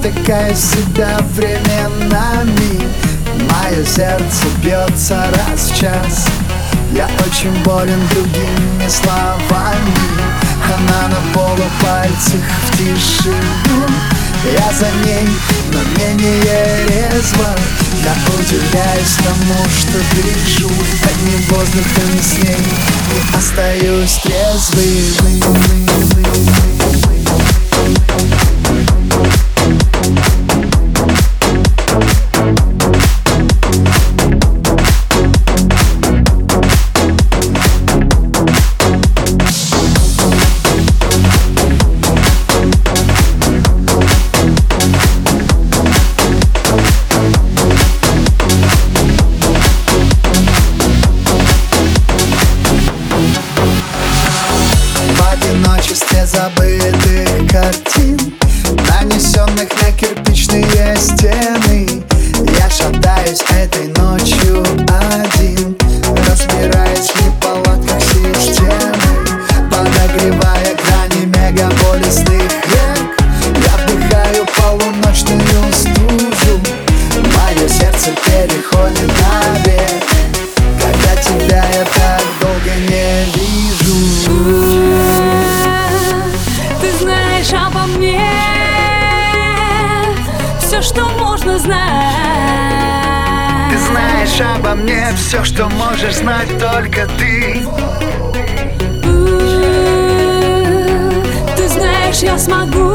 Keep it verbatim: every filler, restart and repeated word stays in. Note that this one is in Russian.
Спотыкаюсь себя временами, мое сердце бьется раз в час. Я очень болен другими словами, она на полупальцах в тишину. Я за ней, но менее резво. Я удивляюсь тому, что гляжу одним воздухом с ней и остаюсь трезвым. Забытых картин, нанесенных на кирпичные стены. Я шатаюсь этой ночью один, разбираясь в неполадках системы, подогревая грани мегаполисных век. Я вдыхаю полуночную стужу, мое сердце переходит на бег, когда тебя я так долго не вижу. Обо мне все, что можно знать. Ты знаешь обо мне все, что можешь знать только ты. Ты знаешь, я смогу